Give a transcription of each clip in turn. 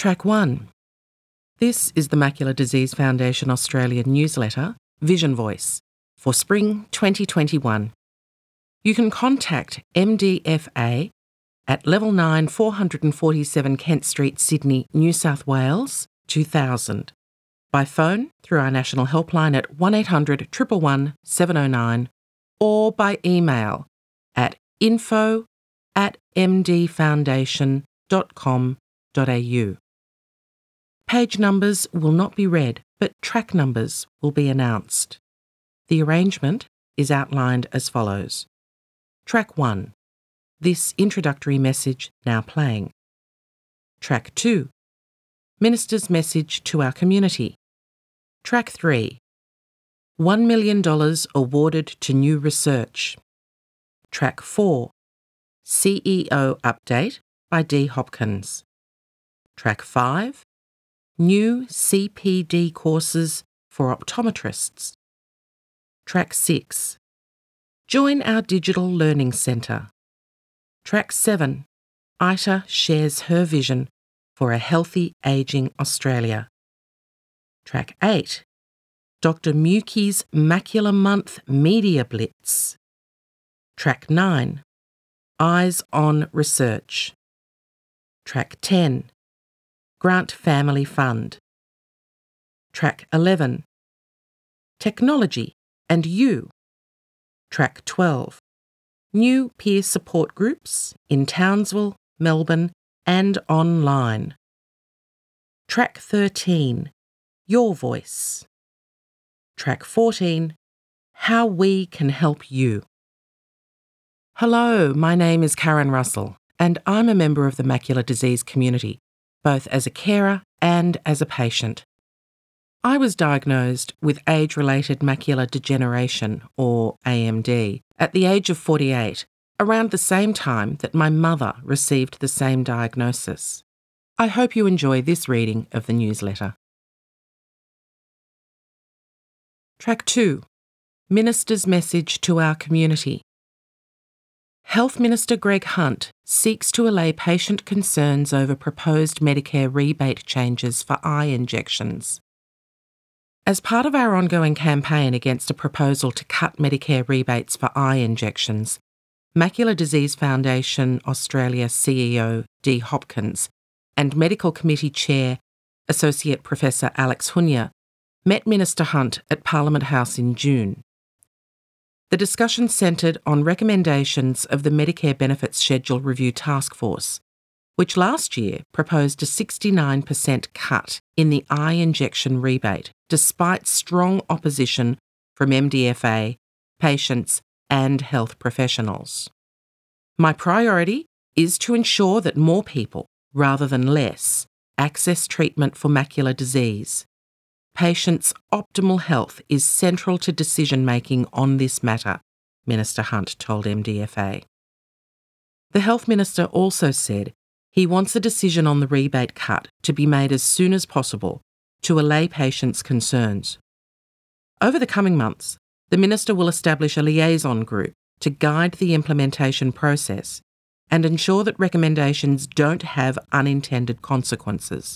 Track 1. This is the Macular Disease Foundation Australia newsletter, Vision Voice, for spring 2021. You can contact MDFA at Level 9 447 Kent Street, Sydney, New South Wales, 2000. By phone through our national helpline at 1800 111 709 or by email at info@mdfoundation.com.au. Page numbers will not be read, but track numbers will be announced. The arrangement is outlined as follows. Track 1. This introductory message now playing. Track 2. Minister's message to our community. Track 3. $1 million awarded to new research. Track 4. CEO update by D. Hopkins. Track 5. New CPD courses for optometrists. Track 6. Join our digital learning centre. Track 7. ITA shares her vision for a healthy ageing Australia. Track 8. Dr. Muki's Macular Month Media Blitz. Track 9. Eyes on Research. Track 10. Grant Family Fund. Track 11. Technology and You. Track 12. New peer support groups in Townsville, Melbourne and online. Track 13. Your Voice. Track 14. How we can help you. Hello, my name is Karen Russell and I'm a member of the macular disease community, both as a carer and as a patient. I was diagnosed with age-related macular degeneration, or AMD, at the age of 48, around the same time that my mother received the same diagnosis. I hope you enjoy this reading of the newsletter. Track 2. Minister's message to our community. Health Minister Greg Hunt seeks to allay patient concerns over proposed Medicare rebate changes for eye injections. As part of our ongoing campaign against a proposal to cut Medicare rebates for eye injections, Macular Disease Foundation Australia CEO D. Hopkins and Medical Committee Chair Associate Professor Alex Hunya met Minister Hunt at Parliament House in June. The discussion centred on recommendations of the Medicare Benefits Schedule Review Task Force, which last year proposed a 69% cut in the eye injection rebate, despite strong opposition from MDFA, patients and health professionals. My priority is to ensure that more people, rather than less, access treatment for macular disease. Patients' optimal health is central to decision-making on this matter, Minister Hunt told MDFA. The Health Minister also said he wants a decision on the rebate cut to be made as soon as possible to allay patients' concerns. Over the coming months, the Minister will establish a liaison group to guide the implementation process and ensure that recommendations don't have unintended consequences.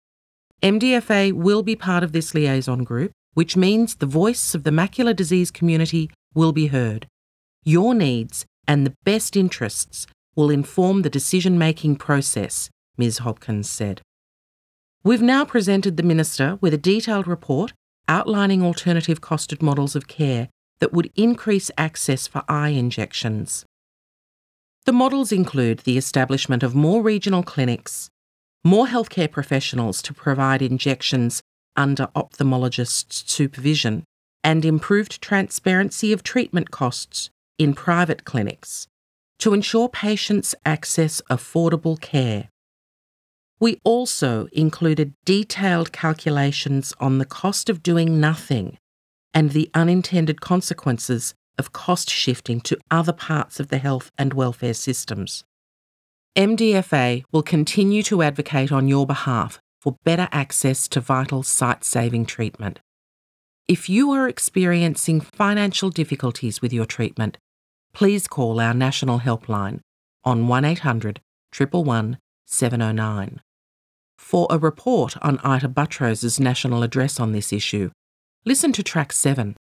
MDFA will be part of this liaison group, which means the voice of the macular disease community will be heard. Your needs and the best interests will inform the decision-making process, Ms. Hopkins said. We've now presented the Minister with a detailed report outlining alternative costed models of care that would increase access for eye injections. The models include the establishment of more regional clinics, more healthcare professionals to provide injections under ophthalmologist supervision, and improved transparency of treatment costs in private clinics to ensure patients access affordable care. We also included detailed calculations on the cost of doing nothing and the unintended consequences of cost shifting to other parts of the health and welfare systems. MDFA will continue to advocate on your behalf for better access to vital sight-saving treatment. If you are experiencing financial difficulties with your treatment, please call our national helpline on 1800 111 709. For a report on Ita Buttrose's national address on this issue, listen to Track 7.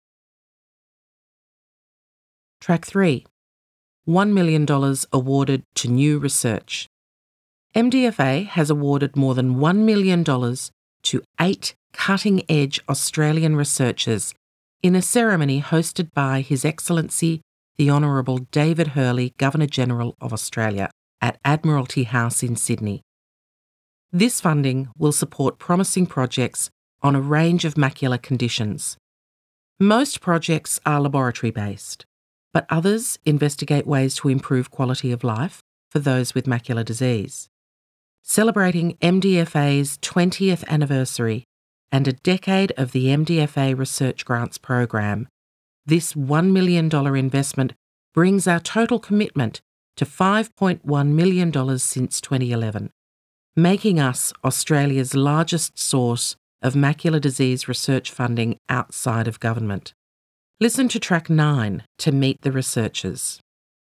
Track 3. $1 million awarded to new research. MDFA has awarded more than $1 million to 8 cutting-edge Australian researchers in a ceremony hosted by His Excellency the Honourable David Hurley, Governor-General of Australia, at Admiralty House in Sydney. This funding will support promising projects on a range of macular conditions. Most projects are laboratory-based, but others investigate ways to improve quality of life for those with macular disease. Celebrating MDFA's 20th anniversary and a decade of the MDFA Research Grants Program, this $1 million investment brings our total commitment to $5.1 million since 2011, making us Australia's largest source of macular disease research funding outside of government. Listen to Track 9 to meet the researchers.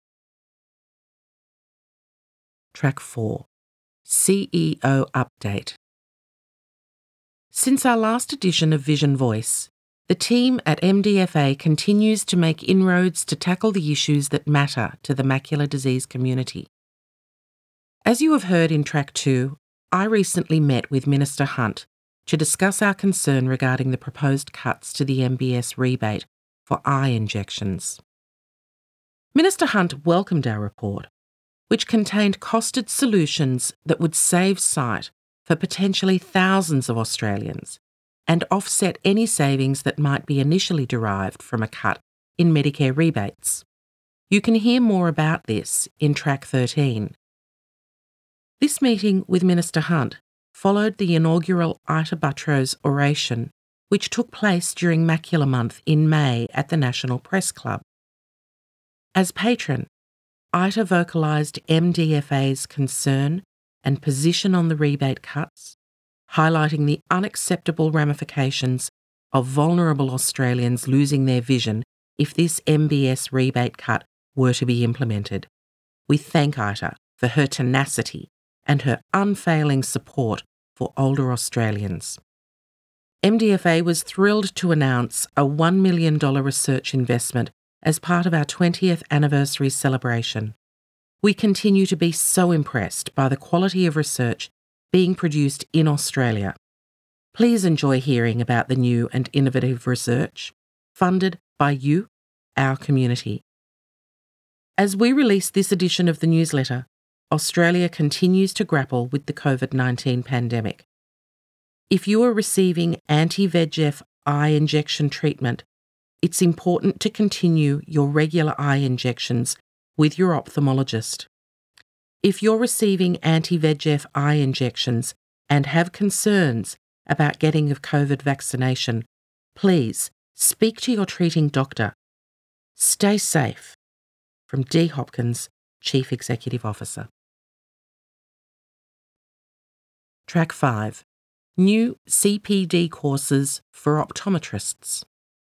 Track 4. CEO Update. Since our last edition of Vision Voice, the team at MDFA continues to make inroads to tackle the issues that matter to the macular disease community. As you have heard in Track 2, I recently met with Minister Hunt to discuss our concern regarding the proposed cuts to the MBS rebate for eye injections. Minister Hunt welcomed our report, which contained costed solutions that would save sight for potentially thousands of Australians and offset any savings that might be initially derived from a cut in Medicare rebates. You can hear more about this in Track 13. This meeting with Minister Hunt followed the inaugural Ita Buttrose oration, which took place during Macular Month in May at the National Press Club. As patron, Ita vocalised MDFA's concern and position on the rebate cuts, highlighting the unacceptable ramifications of vulnerable Australians losing their vision if this MBS rebate cut were to be implemented. We thank Ita for her tenacity and her unfailing support for older Australians. MDFA was thrilled to announce a $1 million research investment as part of our 20th anniversary celebration. We continue to be so impressed by the quality of research being produced in Australia. Please enjoy hearing about the new and innovative research funded by you, our community. As we release this edition of the newsletter, Australia continues to grapple with the COVID-19 pandemic. If you are receiving anti-VEGF eye injection treatment, it's important to continue your regular eye injections with your ophthalmologist. If you're receiving anti-VEGF eye injections and have concerns about getting a COVID vaccination, please speak to your treating doctor. Stay safe. From Dee Hopkins, Chief Executive Officer. Track 5. New CPD courses for optometrists.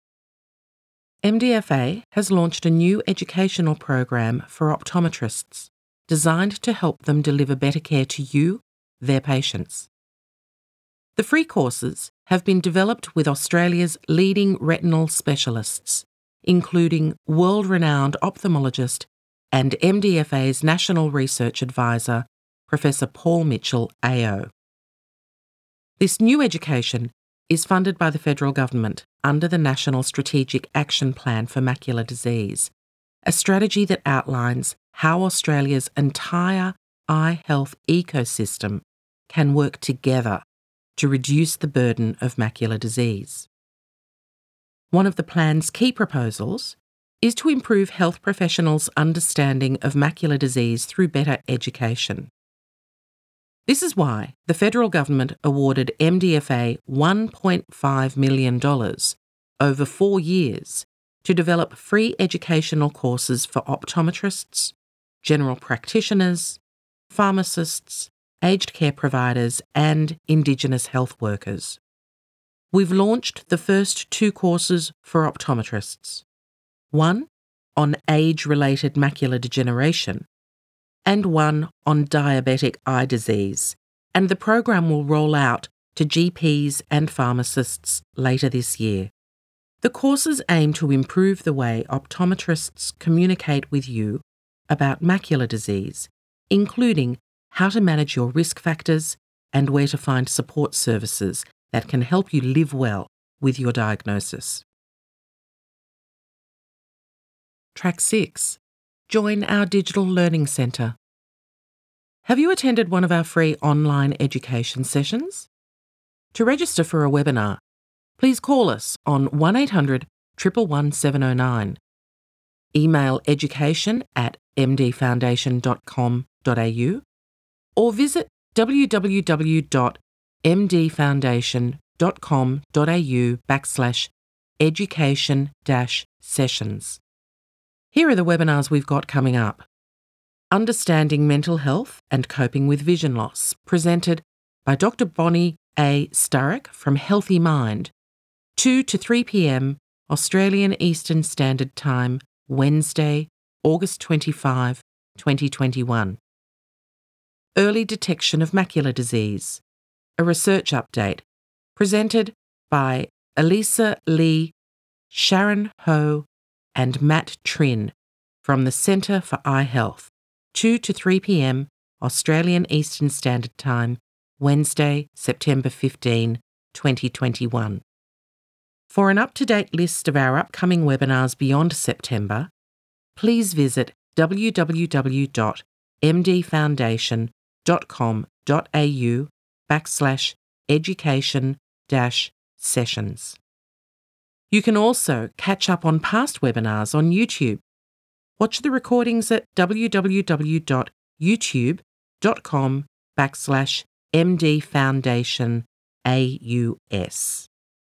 MDFA has launched a new educational program for optometrists designed to help them deliver better care to you, their patients. The free courses have been developed with Australia's leading retinal specialists, including world-renowned ophthalmologist and MDFA's National Research Advisor, Professor Paul Mitchell, AO. This new education is funded by the federal government under the National Strategic Action Plan for Macular Disease, a strategy that outlines how Australia's entire eye health ecosystem can work together to reduce the burden of macular disease. One of the plan's key proposals is to improve health professionals' understanding of macular disease through better education. This is why the federal government awarded MDFA $1.5 million over 4 years to develop free educational courses for optometrists, general practitioners, pharmacists, aged care providers and Indigenous health workers. We've launched the first 2 courses for optometrists, one on age-related macular degeneration and one on diabetic eye disease, and the program will roll out to GPs and pharmacists later this year. The courses aim to improve the way optometrists communicate with you about macular disease, including how to manage your risk factors and where to find support services that can help you live well with your diagnosis. Track 6. Join our Digital Learning Centre. Have you attended one of our free online education sessions? To register for a webinar, please call us on 1800 111 709. Email education@mdfoundation.com.au or visit www.mdfoundation.com.au/education-sessions. Here are the webinars we've got coming up. Understanding Mental Health and Coping with Vision Loss, presented by Dr. Bonnie A. Sturrock from Healthy Mind, 2 to 3 p.m. Australian Eastern Standard Time, Wednesday, August 25, 2021. Early Detection of Macular Disease, a research update, presented by Elisa Lee, Sharon Ho, and Matt Trin from the Centre for Eye Health, 2 to 3 p.m. Australian Eastern Standard Time, Wednesday, September 15, 2021. For an up-to-date list of our upcoming webinars beyond September, please visit www.mdfoundation.com.au/education-sessions. You can also catch up on past webinars on YouTube. Watch the recordings at www.youtube.com/mdfoundationaus.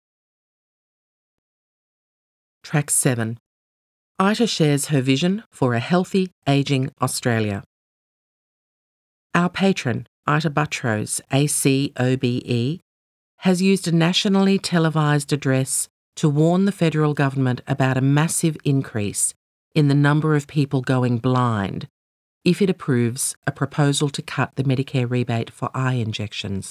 Track 7. ITA shares her vision for a healthy, ageing Australia. Our patron, Ita Buttrose, ACOBE, has used a nationally televised address to warn the federal government about a massive increase in the number of people going blind if it approves a proposal to cut the Medicare rebate for eye injections.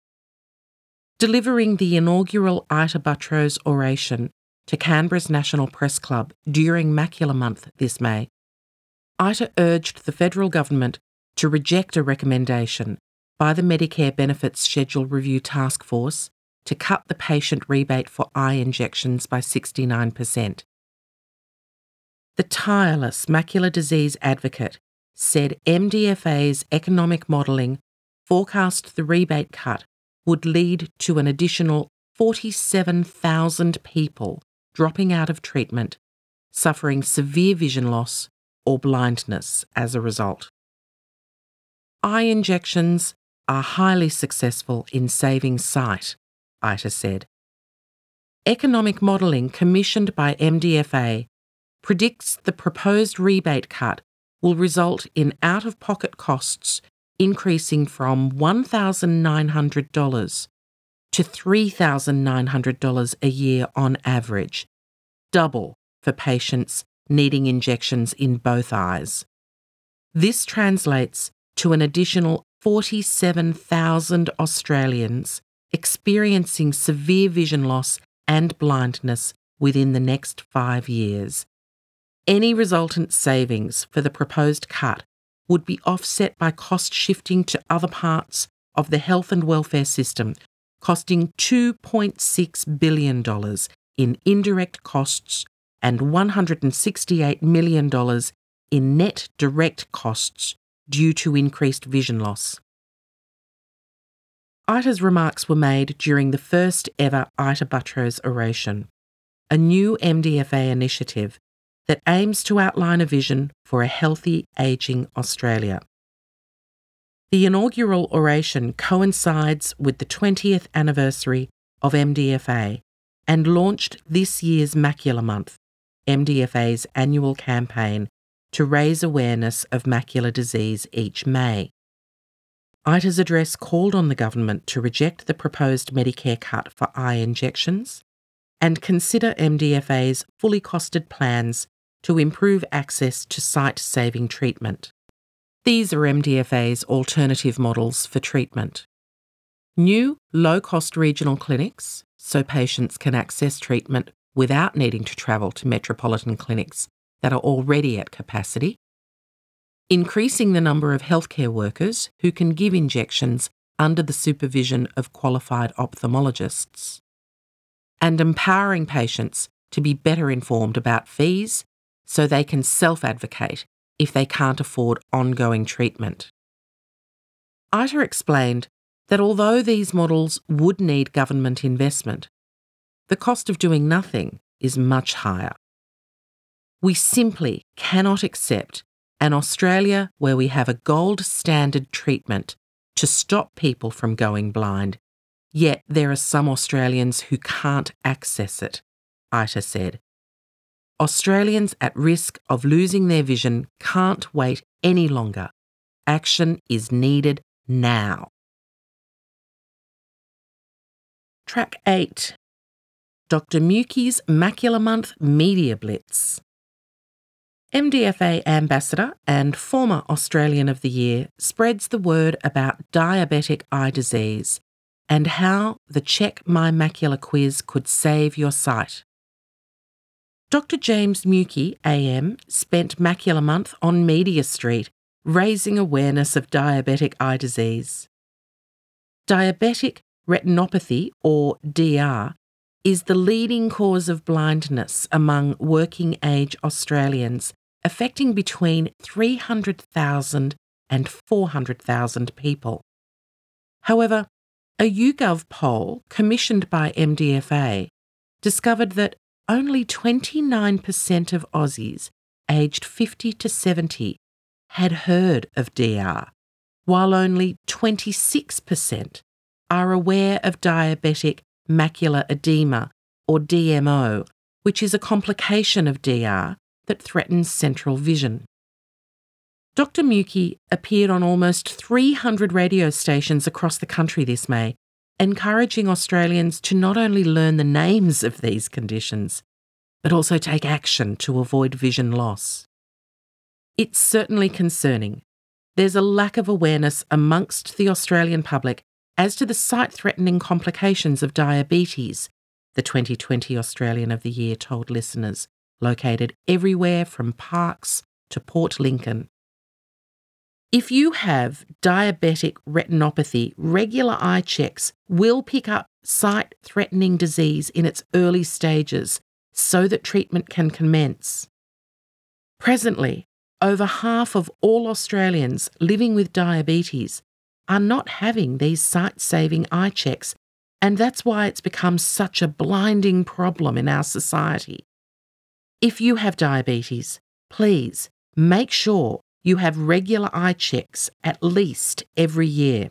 Delivering the inaugural Ita Buttrose oration to Canberra's National Press Club during Macular Month this May, Ita urged the federal government to reject a recommendation by the Medicare Benefits Schedule Review Task Force to cut the patient rebate for eye injections by 69%. The tireless macular disease advocate said MDFA's economic modelling forecast the rebate cut would lead to an additional 47,000 people dropping out of treatment, suffering severe vision loss or blindness as a result. Eye injections are highly successful in saving sight, Ita said. Economic modelling commissioned by MDFA predicts the proposed rebate cut will result in out-of-pocket costs increasing from $1,900 to $3,900 a year on average, double for patients needing injections in both eyes. This translates to an additional 47,000 Australians experiencing severe vision loss and blindness within the next 5 years. Any resultant savings for the proposed cut would be offset by cost shifting to other parts of the health and welfare system, costing $2.6 billion in indirect costs and $168 million in net direct costs due to increased vision loss. Ita's remarks were made during the first ever Ita Buttrose oration, a new MDFA initiative that aims to outline a vision for a healthy, ageing Australia. The inaugural oration coincides with the 20th anniversary of MDFA and launched this year's Macular Month, MDFA's annual campaign to raise awareness of macular disease each May. Ita's address called on the government to reject the proposed Medicare cut for eye injections and consider MDFA's fully costed plans to improve access to sight-saving treatment. These are MDFA's alternative models for treatment. New, low-cost regional clinics, so patients can access treatment without needing to travel to metropolitan clinics that are already at capacity. Increasing the number of healthcare workers who can give injections under the supervision of qualified ophthalmologists. And empowering patients to be better informed about fees so they can self-advocate if they can't afford ongoing treatment. ITA explained that although these models would need government investment, the cost of doing nothing is much higher. We simply cannot accept an Australia where we have a gold standard treatment to stop people from going blind, yet there are some Australians who can't access it, ITA said. Australians at risk of losing their vision can't wait any longer. Action is needed now. Track 8. Dr. Mukie's Macular Month Media Blitz. MDFA Ambassador and former Australian of the Year spreads the word about diabetic eye disease and how the Check My Macula quiz could save your sight. Dr. James Mukie, AM, spent Macular Month on Media Street, raising awareness of diabetic eye disease. Diabetic retinopathy, or DR, is the leading cause of blindness among working-age Australians, affecting between 300,000 and 400,000 people. However, a YouGov poll commissioned by MDFA discovered that only 29% of Aussies aged 50 to 70 had heard of DR, while only 26% are aware of diabetic macular edema, or DMO, which is a complication of DR that threatens central vision. Dr. Mukie appeared on almost 300 radio stations across the country this May, encouraging Australians to not only learn the names of these conditions, but also take action to avoid vision loss. It's certainly concerning. There's a lack of awareness amongst the Australian public as to the sight-threatening complications of diabetes, the 2020 Australian of the Year told listeners, located everywhere from Parkes to Port Lincoln. If you have diabetic retinopathy, regular eye checks will pick up sight-threatening disease in its early stages so that treatment can commence. Presently, over half of all Australians living with diabetes are not having these sight-saving eye checks, and that's why it's become such a blinding problem in our society. If you have diabetes, please make sure you have regular eye checks at least every year.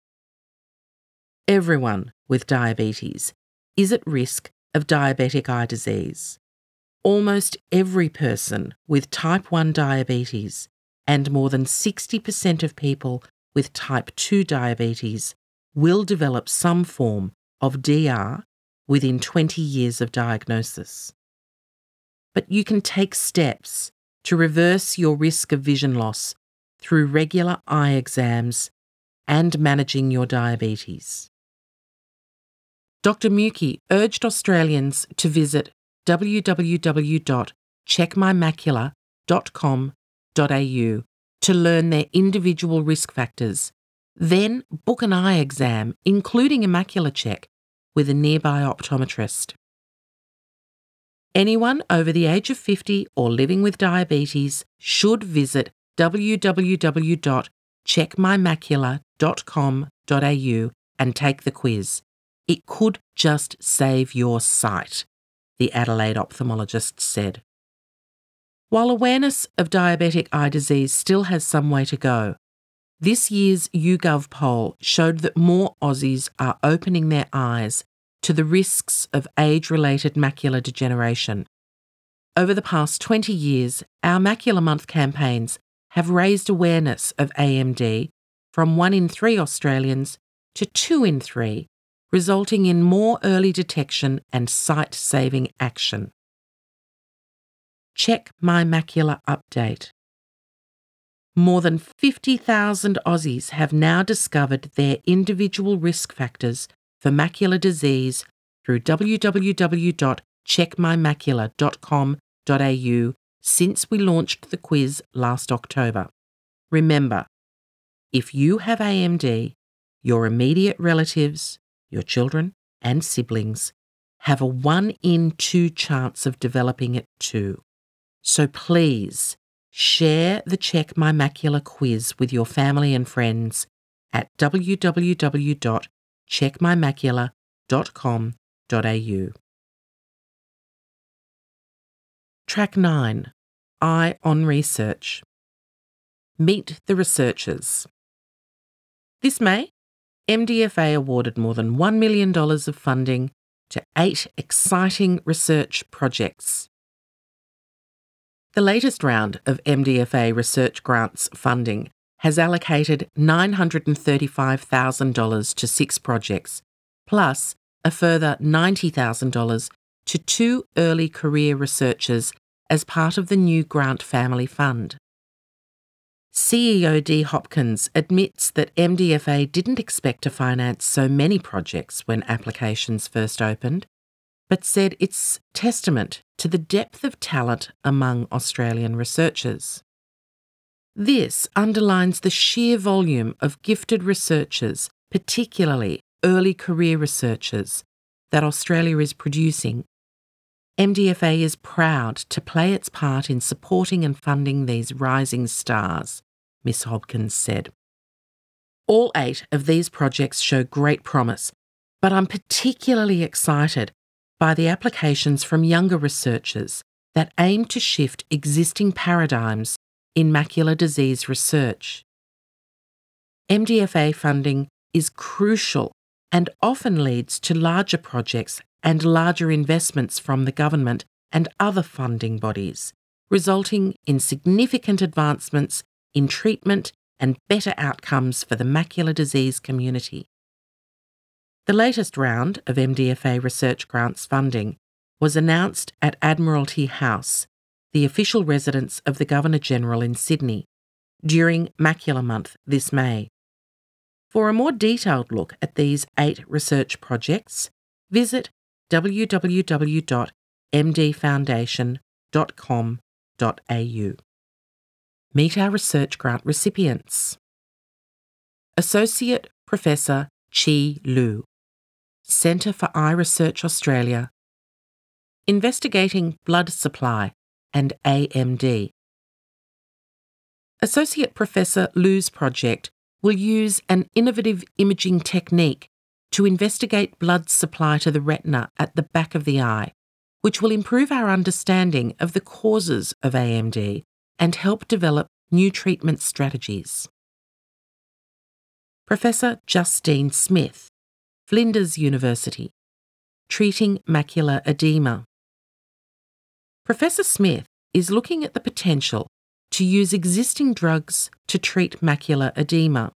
Everyone with diabetes is at risk of diabetic eye disease. Almost every person with type 1 diabetes and more than 60% of people with type 2 diabetes will develop some form of DR within 20 years of diagnosis. But you can take steps to reverse your risk of vision loss through regular eye exams and managing your diabetes. Dr. Mukie urged Australians to visit www.checkmymacula.com.au to learn their individual risk factors, then book an eye exam, including a macula check, with a nearby optometrist. Anyone over the age of 50 or living with diabetes should visit www.checkmymacula.com.au and take the quiz. It could just save your sight, the Adelaide ophthalmologist said. While awareness of diabetic eye disease still has some way to go, this year's YouGov poll showed that more Aussies are opening their eyes to the risks of age-related macular degeneration. Over the past 20 years, our Macular Month campaigns have raised awareness of AMD from 1 in 3 Australians to 2 in 3, resulting in more early detection and sight-saving action. Check My Macula Update. More than 50,000 Aussies have now discovered their individual risk factors for macular disease through www.checkmymacula.com.au since we launched the quiz last October. Remember, if you have AMD, your immediate relatives, your children and siblings, have a 1 in 2 chance of developing it too. So please share the Check My Macula quiz with your family and friends at www.checkmymacula.com.au. Track 9. Eye on Research. Meet the researchers. This May, MDFA awarded more than $1 million of funding to 8 exciting research projects. The latest round of MDFA research grants funding has allocated $935,000 to 6 projects, plus a further $90,000 to 2 early career researchers as part of the new Grant Family Fund. CEO Dee Hopkins admits that MDFA didn't expect to finance so many projects when applications first opened, but said it's testament to the depth of talent among Australian researchers. This underlines the sheer volume of gifted researchers, particularly early career researchers, that Australia is producing. MDFA is proud to play its part in supporting and funding these rising stars, Ms. Hopkins said. All 8 of these projects show great promise, but I'm particularly excited by the applications from younger researchers that aim to shift existing paradigms in macular disease research. MDFA funding is crucial and often leads to larger projects and larger investments from the government and other funding bodies, resulting in significant advancements in treatment and better outcomes for the macular disease community. The latest round of MDFA research grants funding was announced at Admiralty House, the official residence of the Governor-General in Sydney, during Macula Month this May. For a more detailed look at these 8 research projects, visit www.mdfoundation.com.au. Meet our research grant recipients. Associate Professor Chi Lu, Centre for Eye Research Australia, investigating blood supply and AMD. Associate Professor Lu's project will use an innovative imaging technique to investigate blood supply to the retina at the back of the eye, which will improve our understanding of the causes of AMD and help develop new treatment strategies. Professor Justine Smith, Flinders University, treating macular edema. Professor Smith is looking at the potential to use existing drugs to treat macular edema.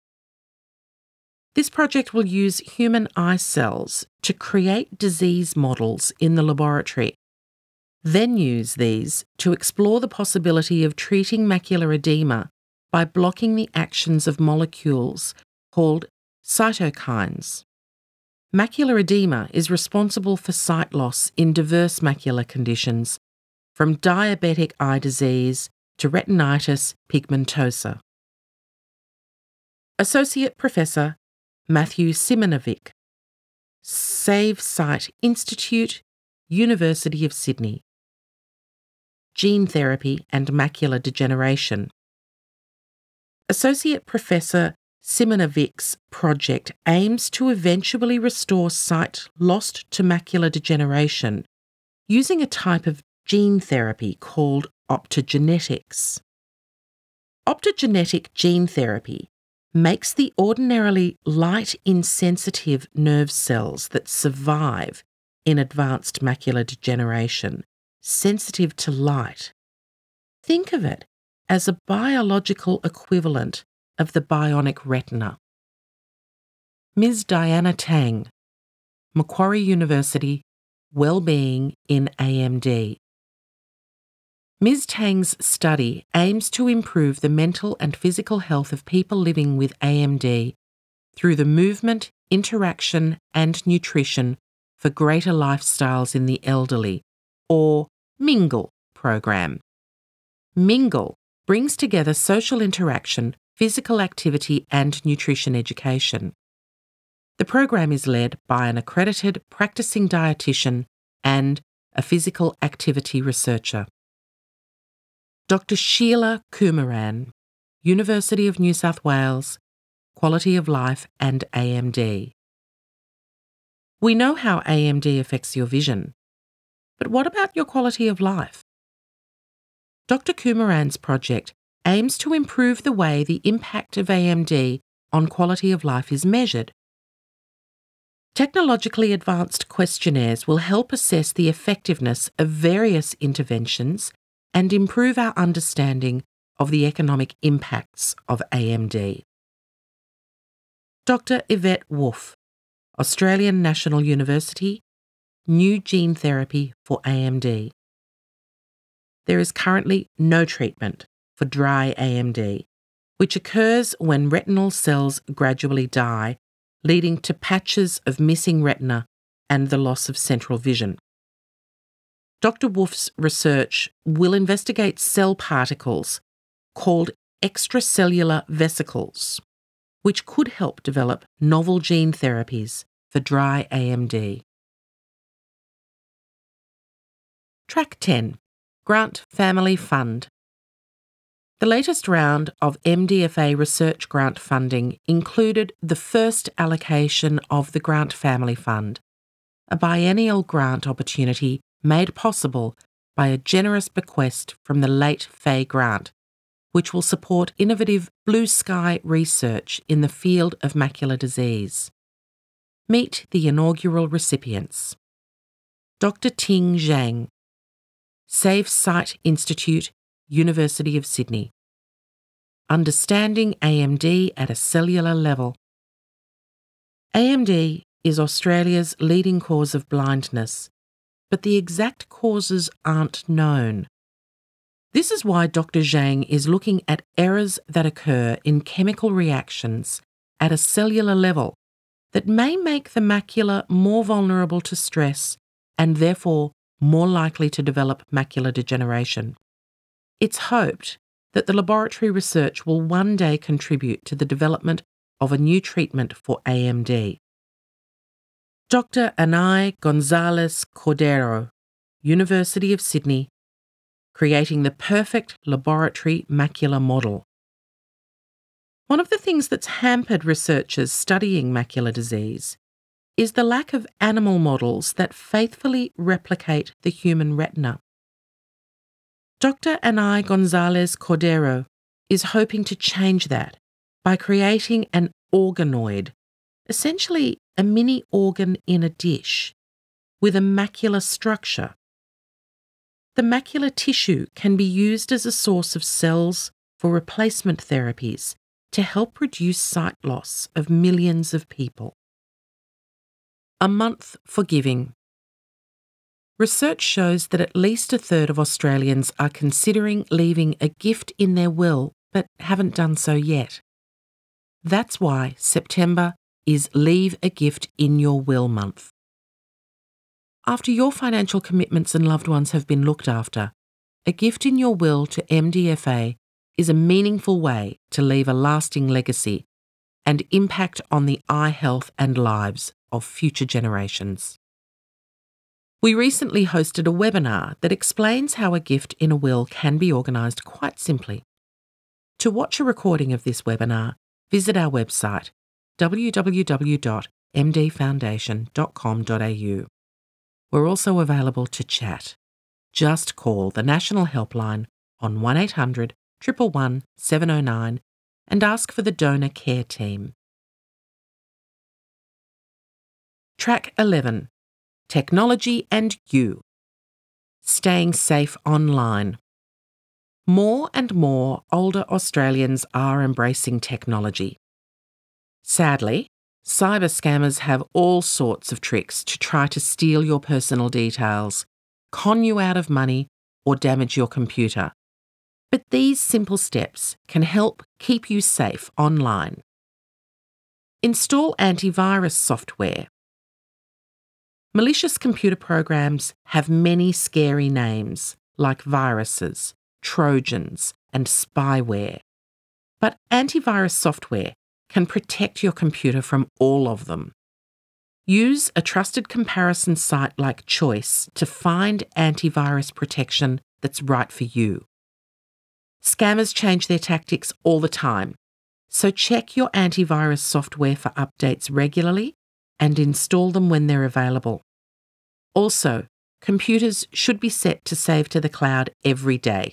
This project will use human eye cells to create disease models in the laboratory, then use these to explore the possibility of treating macular edema by blocking the actions of molecules called cytokines. Macular edema is responsible for sight loss in diverse macular conditions, from diabetic eye disease to retinitis pigmentosa. Associate Professor Matthew Simonovic, Save Sight Institute, University of Sydney. Gene therapy and macular degeneration. Associate Professor Simonovic's project aims to eventually restore sight lost to macular degeneration using a type of gene therapy called optogenetics. Optogenetic gene therapy makes the ordinarily light-insensitive nerve cells that survive in advanced macular degeneration sensitive to light. Think of it as a biological equivalent of the bionic retina. Ms. Diana Tang, Macquarie University, Wellbeing in AMD. Ms. Tang's study aims to improve the mental and physical health of people living with AMD through the movement, interaction and nutrition for greater lifestyles in the elderly, or MINGLE program. MINGLE brings together social interaction, physical activity and nutrition education. The program is led by an accredited practicing dietitian and a physical activity researcher. Dr. Sheila Kumaran, University of New South Wales, Quality of Life and AMD. We know how AMD affects your vision, but what about your quality of life? Dr. Kumaran's project aims to improve the way the impact of AMD on quality of life is measured. Technologically advanced questionnaires will help assess the effectiveness of various interventions and improve our understanding of the economic impacts of AMD. Dr. Yvette Wolf, Australian National University, New Gene Therapy for AMD. There is currently no treatment for dry AMD, which occurs when retinal cells gradually die, leading to patches of missing retina and the loss of central vision. Dr. Wolf's research will investigate cell particles called extracellular vesicles, which could help develop novel gene therapies for dry AMD. Track 10. Grant Family Fund. The latest round of MDFA research grant funding included the first allocation of the Grant Family Fund, a biennial grant opportunity made possible by a generous bequest from the late Fay Grant, which will support innovative blue sky research in the field of macular disease. Meet the inaugural recipients. Dr. Ting Zhang, Save Sight Institute, University of Sydney. Understanding AMD at a cellular level. AMD is Australia's leading cause of blindness, but the exact causes aren't known. This is why Dr. Zhang is looking at errors that occur in chemical reactions at a cellular level that may make the macula more vulnerable to stress and therefore more likely to develop macular degeneration. It's hoped that the laboratory research will one day contribute to the development of a new treatment for AMD. Dr. Anay Gonzalez Cordero, University of Sydney, creating the perfect laboratory macular model. One of the things that's hampered researchers studying macular disease is the lack of animal models that faithfully replicate the human retina. Dr. Anay Gonzalez Cordero is hoping to change that by creating an organoid, essentially a mini organ in a dish, with a macular structure. The macular tissue can be used as a source of cells for replacement therapies to help reduce sight loss of millions of people. A month for giving. Research shows that at least a third of Australians are considering leaving a gift in their will but haven't done so yet. That's why September is Leave a Gift in Your Will month. After your financial commitments and loved ones have been looked after, a gift in your will to MDFA is a meaningful way to leave a lasting legacy and impact on the eye health and lives of future generations. We recently hosted a webinar that explains how a gift in a will can be organised quite simply. To watch a recording of this webinar, visit our website www.mdfoundation.com.au. We're also available to chat. Just call the National Helpline on 1800 111 709 and ask for the Donor Care Team. Track 11. Technology and You. Staying safe online. More and more older Australians are embracing technology. Sadly, cyber scammers have all sorts of tricks to try to steal your personal details, con you out of money, or damage your computer. But these simple steps can help keep you safe online. Install antivirus software. Malicious computer programs have many scary names like viruses, trojans, and spyware. But antivirus software can protect your computer from all of them. Use a trusted comparison site like Choice to find antivirus protection that's right for you. Scammers change their tactics all the time, so check your antivirus software for updates regularly and install them when they're available. Also, computers should be set to save to the cloud every day.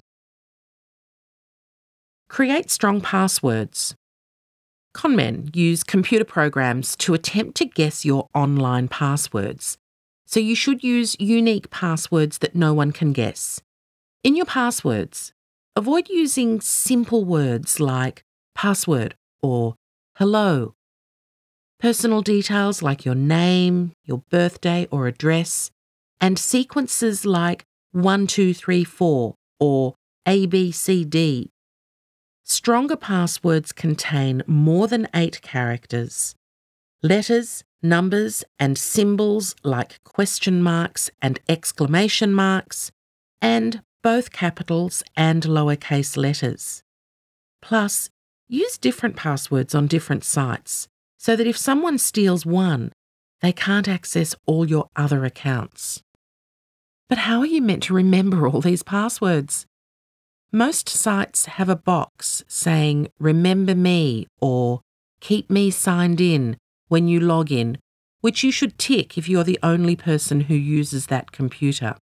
Create strong passwords. Conmen use computer programs to attempt to guess your online passwords, so you should use unique passwords that no one can guess. In your passwords, avoid using simple words like password or hello. Personal details like your name, your birthday or address, and sequences like 1, 2, 3, 4 or ABCD. Stronger passwords contain more than 8 characters. Letters, numbers, and symbols like question marks and exclamation marks, and both capitals and lowercase letters. Plus, use different passwords on different sites so that if someone steals one, they can't access all your other accounts. But how are you meant to remember all these passwords? Most sites have a box saying "Remember me" or "Keep me signed in" when you log in, which you should tick if you're the only person who uses that computer.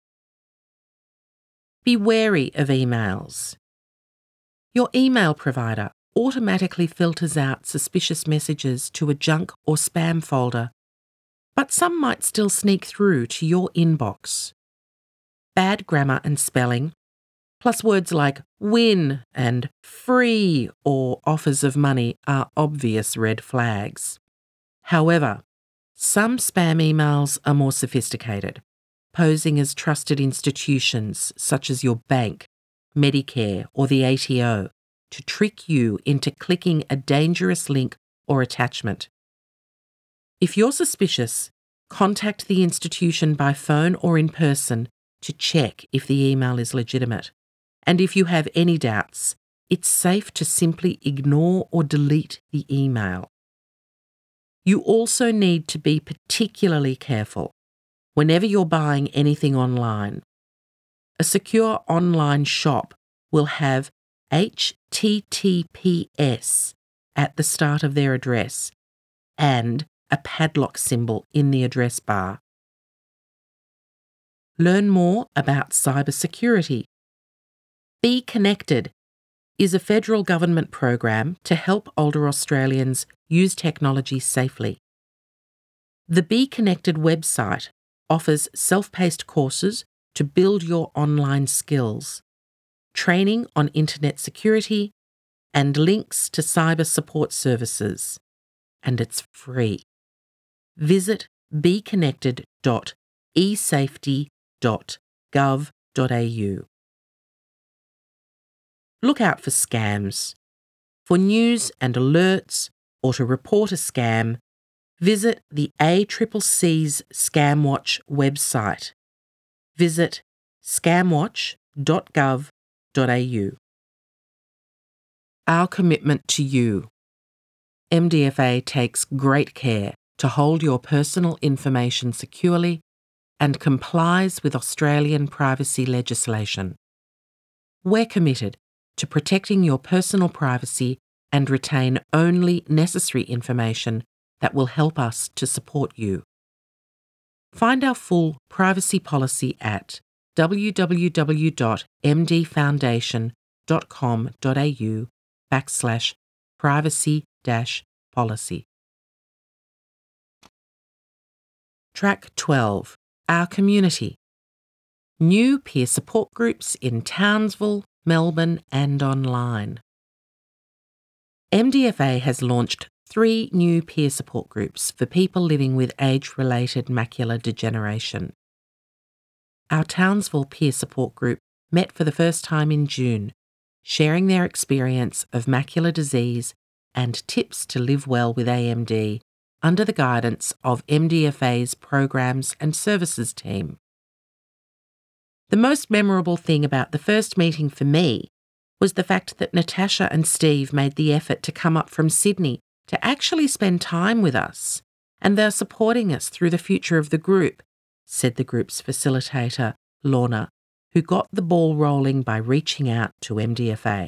Be wary of emails. Your email provider automatically filters out suspicious messages to a junk or spam folder, but some might still sneak through to your inbox. Bad grammar and spelling, plus words like win and free or offers of money are obvious red flags. However, some spam emails are more sophisticated, posing as trusted institutions such as your bank, Medicare, or the ATO to trick you into clicking a dangerous link or attachment. If you're suspicious, contact the institution by phone or in person to check if the email is legitimate. And if you have any doubts, it's safe to simply ignore or delete the email. You also need to be particularly careful whenever you're buying anything online. A secure online shop will have HTTPS at the start of their address and a padlock symbol in the address bar. Learn more about cybersecurity. Be Connected is a federal government program to help older Australians use technology safely. The Be Connected website offers self-paced courses to build your online skills, training on internet security, and links to cyber support services. And it's free. Visit beconnected.esafety.gov.au. Look out for scams. For news and alerts or to report a scam, visit the ACCC's ScamWatch website. Visit scamwatch.gov.au. Our commitment to you. MDFA takes great care to hold your personal information securely and complies with Australian privacy legislation. We're committed to protecting your personal privacy and retain only necessary information that will help us to support you. Find our full privacy policy at www.mdfoundation.com.au/privacy-policy. Track 12. Our community. New peer support groups in Townsville, Melbourne and online. MDFA has launched 3 new peer support groups for people living with age-related macular degeneration. Our Townsville peer support group met for the first time in June, sharing their experience of macular disease and tips to live well with AMD under the guidance of MDFA's Programs and Services team. The most memorable thing about the first meeting for me was the fact that Natasha and Steve made the effort to come up from Sydney to actually spend time with us, and they're supporting us through the future of the group, said the group's facilitator, Lorna, who got the ball rolling by reaching out to MDFA.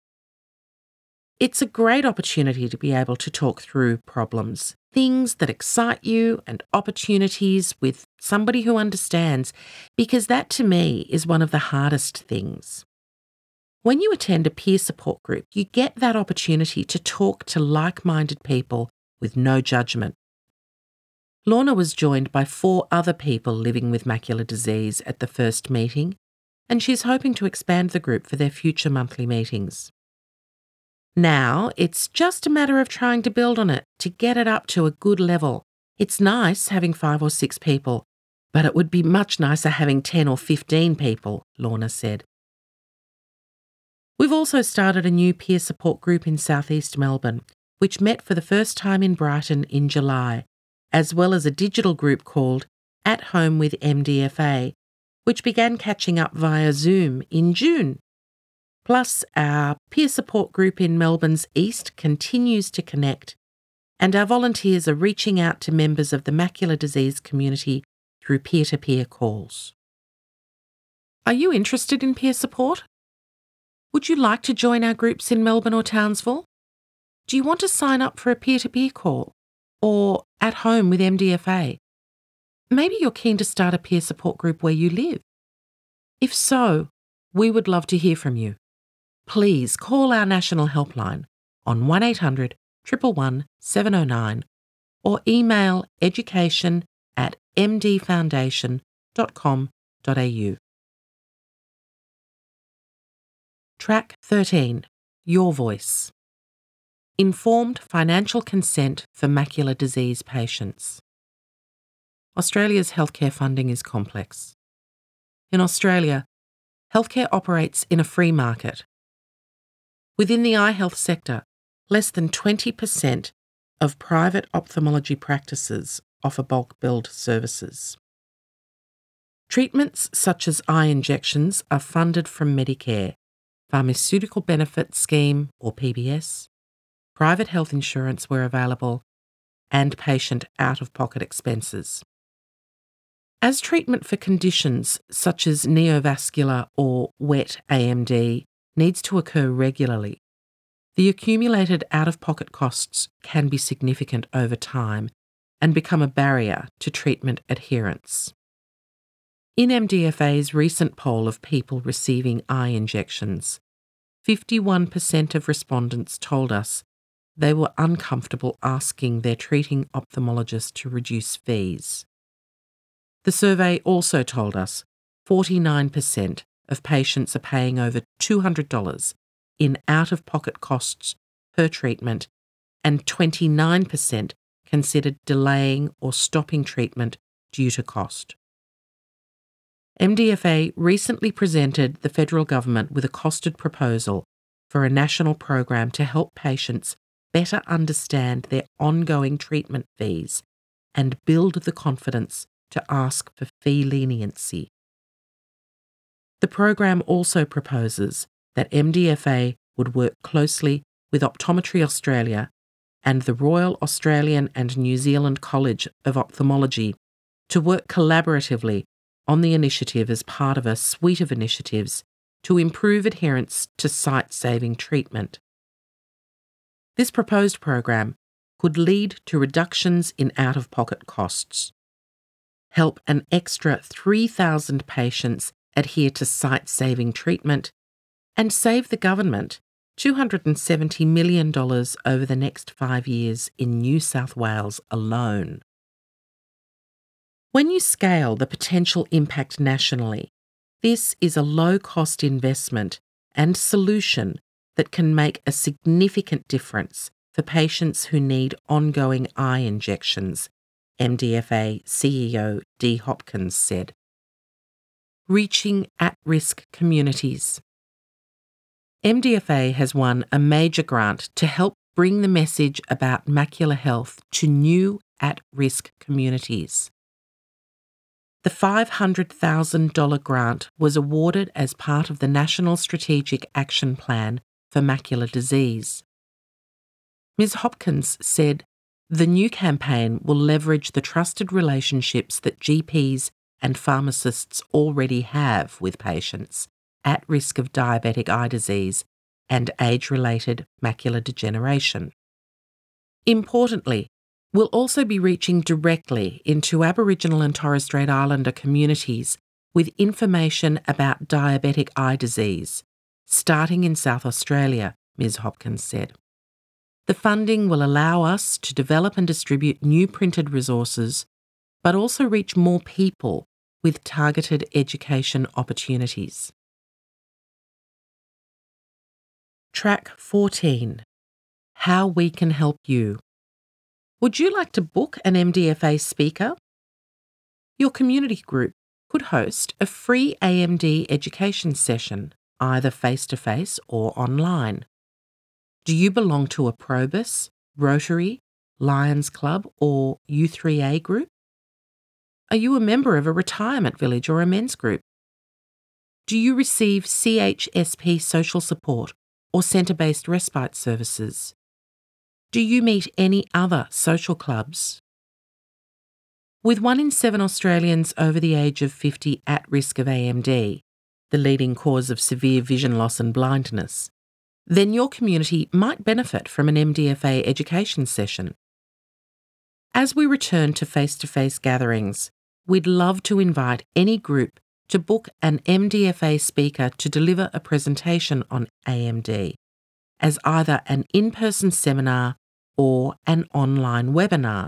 It's a great opportunity to be able to talk through problems, things that excite you, and opportunities with somebody who understands, because that to me is one of the hardest things. When you attend a peer support group, you get that opportunity to talk to like-minded people with no judgment. Lorna was joined by 4 other people living with macular disease at the first meeting, and she's hoping to expand the group for their future monthly meetings. Now, it's just a matter of trying to build on it to get it up to a good level. It's nice having 5 or 6 people, but it would be much nicer having 10 or 15 people, Lorna said. We've also started a new peer support group in southeast Melbourne, which met for the first time in Brighton in July, as well as a digital group called At Home with MDFA, which began catching up via Zoom in June. Plus, our peer support group in Melbourne's East continues to connect, and our volunteers are reaching out to members of the macular disease community through peer-to-peer calls. Are you interested in peer support? Would you like to join our groups in Melbourne or Townsville? Do you want to sign up for a peer-to-peer call or at home with MDFA? Maybe you're keen to start a peer support group where you live. If so, we would love to hear from you. Please call our national helpline on 1800 111 709 or email education@mdfoundation.com.au. Track 13. Your Voice. Informed financial consent for macular disease patients. Australia's healthcare funding is complex. In Australia, healthcare operates in a free market. Within the eye health sector, less than 20% of private ophthalmology practices offer bulk billed services. Treatments such as eye injections are funded from Medicare, Pharmaceutical Benefit Scheme or PBS, private health insurance where available, and patient out-of-pocket expenses. As treatment for conditions such as neovascular or wet AMD needs to occur regularly, the accumulated out-of-pocket costs can be significant over time and become a barrier to treatment adherence. In MDFA's recent poll of people receiving eye injections, 51% of respondents told us they were uncomfortable asking their treating ophthalmologist to reduce fees. The survey also told us 49% of patients are paying over $200 in out-of-pocket costs per treatment, and 29% considered delaying or stopping treatment due to cost. MDFA recently presented the federal government with a costed proposal for a national program to help patients better understand their ongoing treatment fees and build the confidence to ask for fee leniency. The program also proposes that MDFA would work closely with Optometry Australia and the Royal Australian and New Zealand College of Ophthalmology to work collaboratively on the initiative as part of a suite of initiatives to improve adherence to sight-saving treatment. This proposed program could lead to reductions in out-of-pocket costs, help an extra 3,000 patients adhere to sight-saving treatment, and save the government $270 million over the next 5 years in New South Wales alone. When you scale the potential impact nationally, this is a low-cost investment and solution that can make a significant difference for patients who need ongoing eye injections, MDFA CEO Dee Hopkins said. Reaching at-risk communities. MDFA has won a major grant to help bring the message about macular health to new at-risk communities. The $500,000 grant was awarded as part of the National Strategic Action Plan for Macular Disease. Ms. Hopkins said, "The new campaign will leverage the trusted relationships that GPs and pharmacists already have with patients at risk of diabetic eye disease and age-related macular degeneration. Importantly, we'll also be reaching directly into Aboriginal and Torres Strait Islander communities with information about diabetic eye disease, starting in South Australia," Ms. Hopkins said. "The funding will allow us to develop and distribute new printed resources, but also reach more people with targeted education opportunities." Track 14. How we can help you. Would you like to book an MDFA speaker? Your community group could host a free AMD education session, either face-to-face or online. Do you belong to a Probus, Rotary, Lions Club or U3A group? Are you a member of a retirement village or a men's group? Do you receive CHSP social support or centre-based respite services? Do you meet any other social clubs? With 1 in 7 Australians over the age of 50 at risk of AMD, the leading cause of severe vision loss and blindness, then your community might benefit from an MDFA education session. As we return to face-to-face gatherings, we'd love to invite any group to book an MDFA speaker to deliver a presentation on AMD as either an in-person seminar or an online webinar.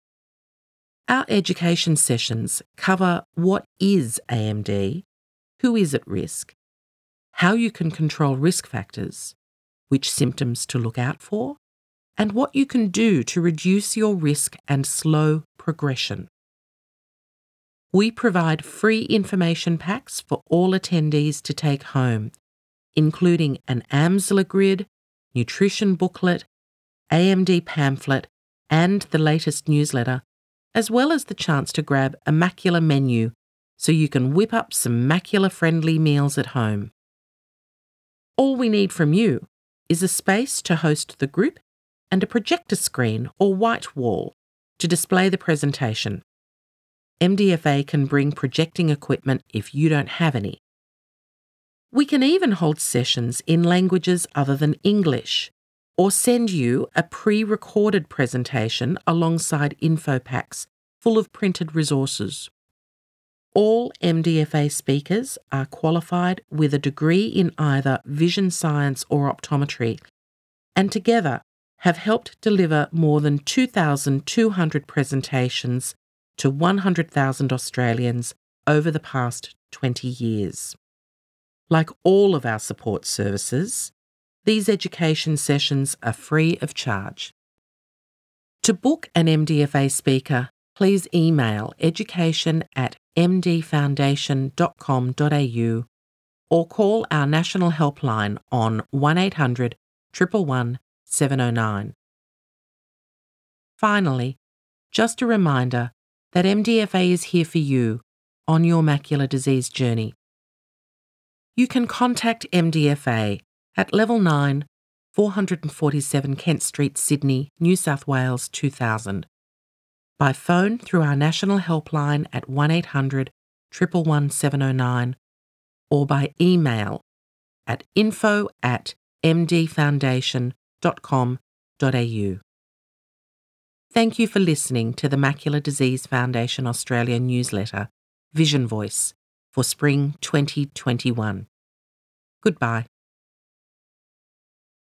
Our education sessions cover what is AMD, who is at risk, how you can control risk factors, which symptoms to look out for, and what you can do to reduce your risk and slow progression. We provide free information packs for all attendees to take home, including an AMSLA grid, nutrition booklet, AMD pamphlet, and the latest newsletter, as well as the chance to grab a macular menu so you can whip up some macular-friendly meals at home. All we need from you is a space to host the group and a projector screen or white wall to display the presentation. MDFA can bring projecting equipment if you don't have any. We can even hold sessions in languages other than English, or send you a pre-recorded presentation alongside info packs full of printed resources. All MDFA speakers are qualified with a degree in either vision science or optometry, and together have helped deliver more than 2,200 presentations to 100,000 Australians over the past 20 years. Like all of our support services, these education sessions are free of charge. To book an MDFA speaker, please email education@mdfoundation.com.au or call our national helpline on 1800 111 709. Finally, just a reminder that MDFA is here for you on your macular disease journey. You can contact MDFA at Level 9, 447 Kent Street, Sydney, New South Wales 2000, by phone through our national helpline at 1800 111 709, or by email at info@mdfoundation.com.au. Thank you for listening to the Macular Disease Foundation Australia newsletter, Vision Voice, for Spring 2021. Goodbye.